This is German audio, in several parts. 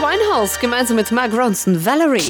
Winehouse gemeinsam mit Mark Ronson, Valerie.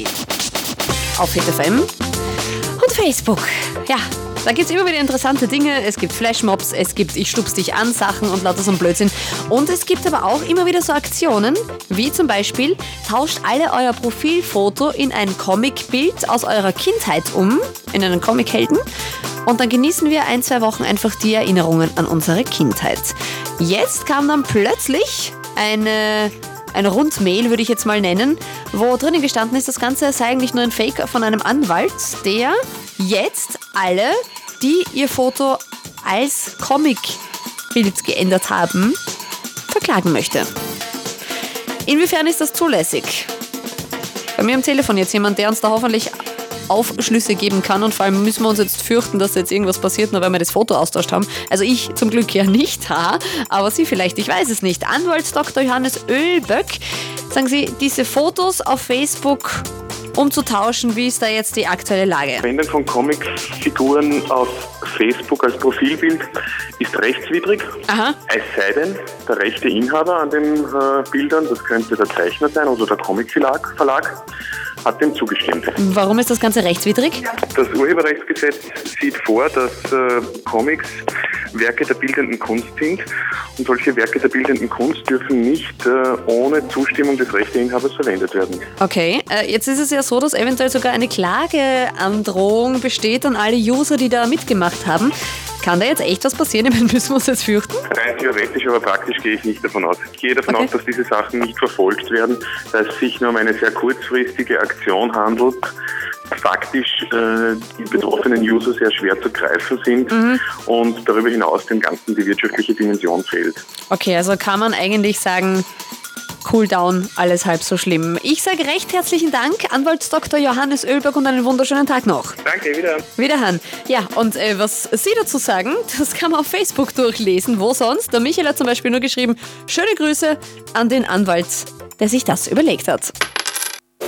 Auf Hit FM und Facebook. Ja, da gibt es immer wieder interessante Dinge. Es gibt Flashmobs, es gibt Ich stupst dich an Sachen und lauter so ein Blödsinn. Und es gibt aber auch immer wieder so Aktionen, wie zum Beispiel, tauscht alle euer Profilfoto in ein Comicbild aus eurer Kindheit um, in einen Comichelden. Und dann genießen wir 1-2 Wochen einfach die Erinnerungen an unsere Kindheit. Jetzt kam dann plötzlich eine Rundmail, würde ich jetzt mal nennen, wo drinnen gestanden ist, das Ganze sei eigentlich nur ein Fake von einem Anwalt, der jetzt alle, die ihr Foto als Comicbild geändert haben, verklagen möchte. Inwiefern ist das zulässig? Bei mir am Telefon jetzt jemand, der uns da hoffentlich Aufschlüsse geben kann, und vor allem müssen wir uns jetzt fürchten, dass jetzt irgendwas passiert, nur weil wir das Foto austauscht haben. Also ich zum Glück ja nicht, aber Sie vielleicht, ich weiß es nicht. Anwalt Dr. Johannes Oelböck, sagen Sie, diese Fotos auf Facebook umzutauschen, wie ist da jetzt die aktuelle Lage? Verwenden von Comicfiguren auf Facebook als Profilbild ist rechtswidrig. Aha. Es sei denn, der rechte Inhaber an den Bildern, das könnte der Zeichner sein oder der Comicverlag, hat dem zugestimmt. Warum ist das Ganze rechtswidrig? Das Urheberrechtsgesetz sieht vor, dass Comics Werke der bildenden Kunst sind, und solche Werke der bildenden Kunst dürfen nicht ohne Zustimmung des Rechteinhabers verwendet werden. Okay, jetzt ist es ja so, dass eventuell sogar eine Klageandrohung besteht an alle User, die da mitgemacht haben. Kann da jetzt echt was passieren? Ich meine, müssen wir uns jetzt fürchten? Rein theoretisch, aber praktisch gehe ich nicht davon aus. Ich gehe davon aus, dass diese Sachen nicht verfolgt werden, da es sich nur um eine sehr kurzfristige Aktion handelt. Faktisch die betroffenen User sehr schwer zu greifen sind und darüber hinaus dem Ganzen die wirtschaftliche Dimension fehlt. Okay, also kann man eigentlich sagen, cool down, alles halb so schlimm. Ich sage recht herzlichen Dank, Anwalt Dr. Johannes Oelböck, und einen wunderschönen Tag noch. Danke, wiederhören. Wiederhören. Ja, und was Sie dazu sagen, das kann man auf Facebook durchlesen. Wo sonst? Der Michael hat zum Beispiel nur geschrieben, schöne Grüße an den Anwalt, der sich das überlegt hat.